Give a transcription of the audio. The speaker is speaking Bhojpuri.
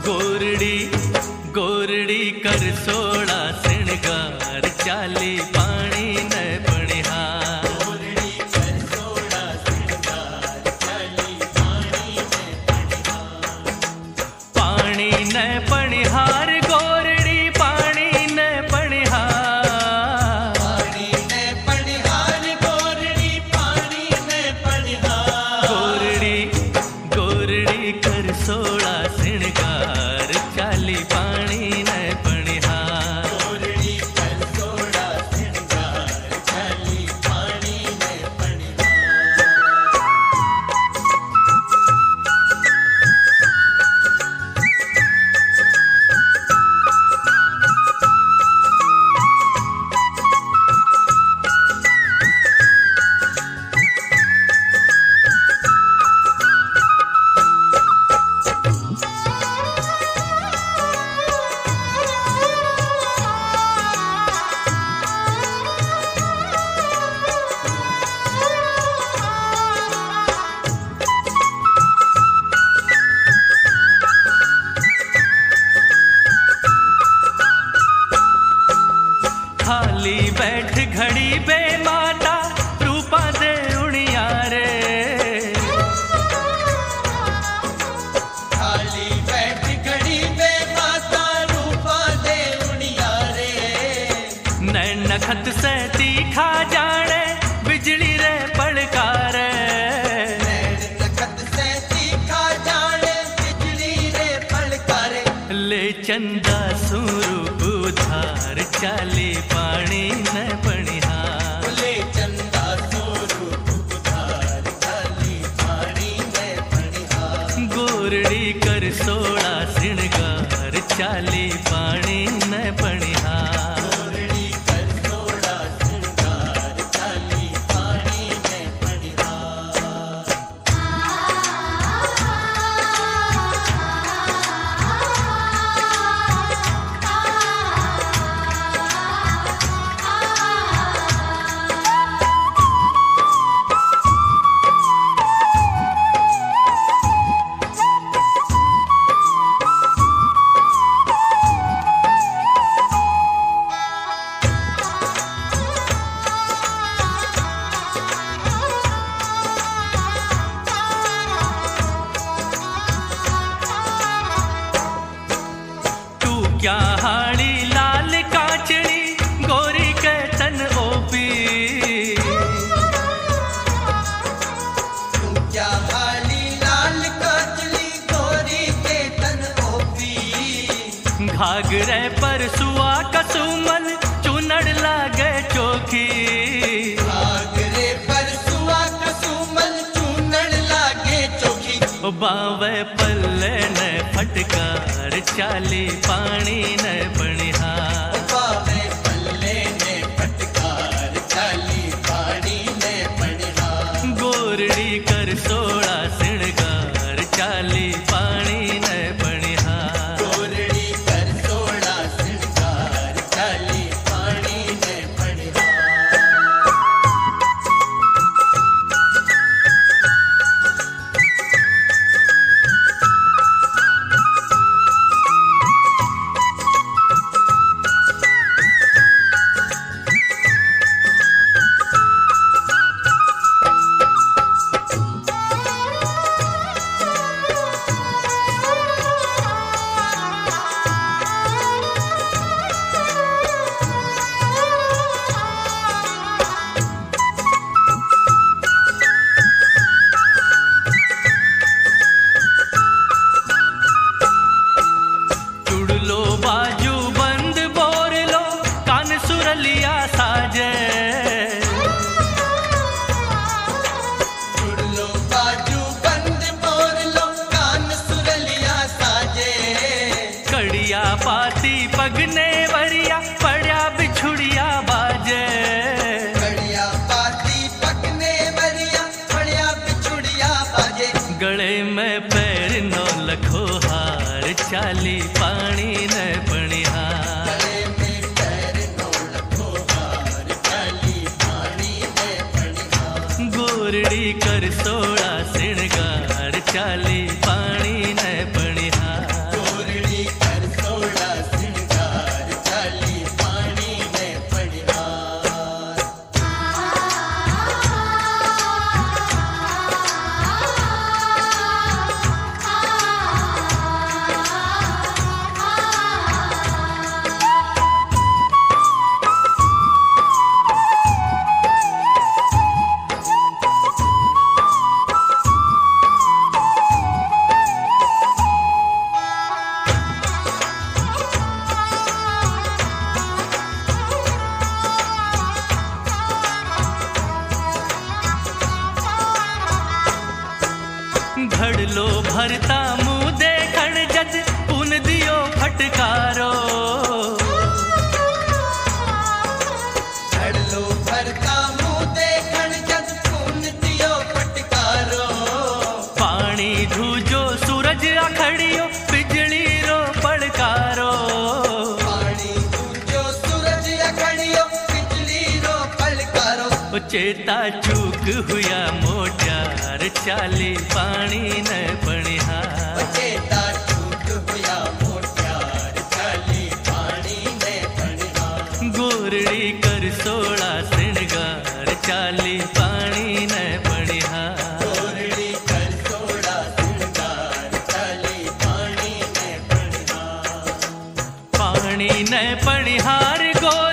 गोरड़ी गोरड़ी कर सोड़ा सिणगार चाली पानी न बनिहार। गोरड़ी कर सोड़ा सिणगार चाली पानी न बनिहार। पानी न बनिहार गोरड़ी पानी न बनिहार। पानी न बनिहार गोरड़ी पानी न बनिहार। गोरड़ी गोरड़ी कर सोड़ा सिणगार चाली पानी न बनिहार। गोरड़ी कर सोड़ा सिणगार चाली पानी न बनिहार। खाली बैठ घड़ी बे माता रूपा दे उड़िया रे। खाली बैठ घड़ी बे माता रूपा दे उड़िया रे। नैन नखत से तीखा जाने बिजली रे पड़कार। नैन नखत से तीखा जाने बिजली रे पलकारे। ले चंदा सूरू उधार चाली पानी न बनिहार। ले चंदा स्वरूप उधार चाली पानी न बनिहार। गोरड़ी कर सोड़ा सिणगार चाली पानी न बनिहार। गोरड़ी कर सोड़ा सिणगार चाली पानी न बनिहार। तू क्या हाड़ी लाल कांचड़ी गोरी के तन ओपी। तू क्या हाली लाल काजली गोरी के तन ओपी। घाघरे पर सुआ कसुमल चुनड़ लागे चोखी। आगरे पर सुआ कसुमल चूनड़ लागे चोखी। बावे पल्ले न फटकार चाली पानी न बनिहार। बावे पल्ले ने फटकार चाली पानी ने बनिहार। गोरड़ी कर सोड़ा सिणगार चाली पानी न बनिहार। गोरड़ी कर सोड़ा सिणगार चाली पानी ने बनिहार। चुड़लो बाजू बंद बोर लो कान सुरलिया साजे। चुड़लो बाजू बंद बोर लो कान सुरलिया साजे। कड़िया पाती पगने वरिया पड़ा बिछुड़िया बाजे। बढ़िया पाती पकने वरिया बढ़िया बिछुड़िया बाजे। गले में पैर नो लखो हार चाली पानी न बनिहार। गले में पैर नो लखो हार चाली पानी ने बनिहार। गोरड़ी कर सोड़ा सिणगार चाली पानी न बनिहार। गोरड़ी भरता मुंह देखण जद पुन दियो फटकारो। घड़लो भरता मुंह देखण जद पुन दियो फटकारो। पानी धूजो सूरज अखड़ियो बिजली रो पड़कारो। पानी दूजो सूरज अखड़ियो बिजली रो पलकारो। चेता चूक हुया मोटियार चाली पानी न पणिहार। चेता चूक हुया मोटियार चाली पानी ने पणिहार। गोरड़ी कर सोला श्रृंगार चाली पानी न पणिहार। गोरड़ी कर सोला श्रृंगार चाली पानी ने पणिहार। पानी न पणिहार गोर